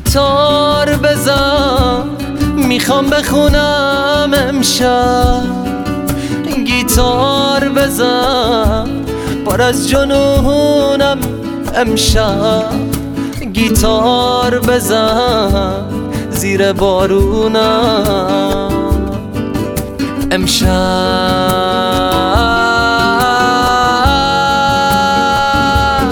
گیتار بزن میخوام بخونم امشب، گیتار بزن پر از جنونم امشب، گیتار بزن زیر بارونم امشب.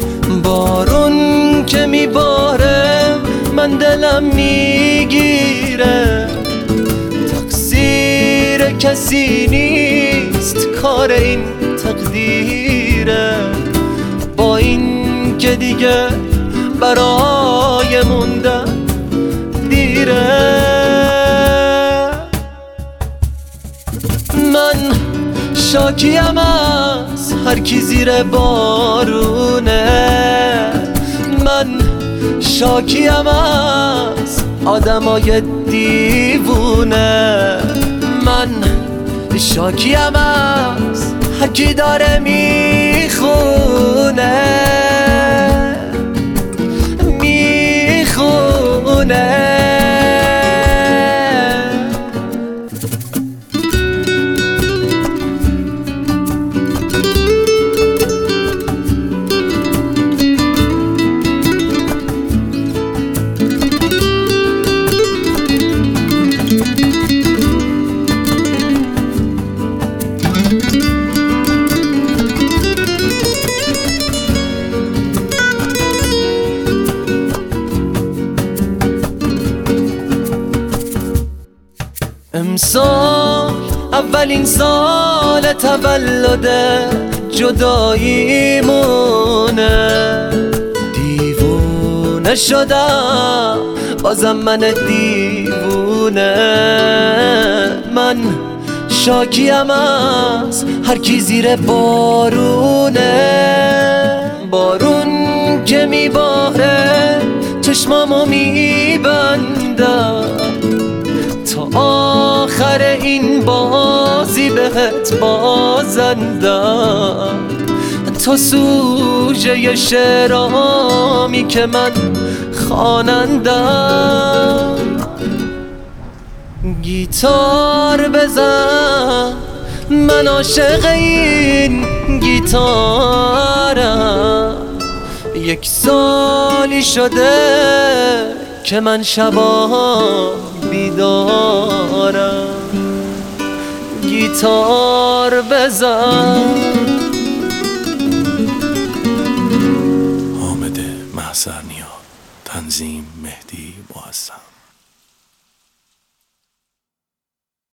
بارون که میباره من دلم میگیره، تقصیر کسی نیست کار این تقدیره، با این که دیگه برای موندن دیره. من شاکیم از هر کی زیر بارونه، من شاکیم از آدمای دیوونه، من شاکیم از هر کی داره میخونه میخونه. امسال اولین سال تولد جداییمونه، دیوونه شدم بازم من دیوونه، من شاکیم از هر کی زیر بارونه، بارون که میباره چشمامو میبندم تا آخر این بازی بهت بازندم، تا سوژه شعرامی که من خوانندم. گیتار بزن من عاشق این گیتارم، یک سالی شده که من شبا بیدارم. گیتار بزن. حامد محضرنیا، تنظیم مهدی معظم.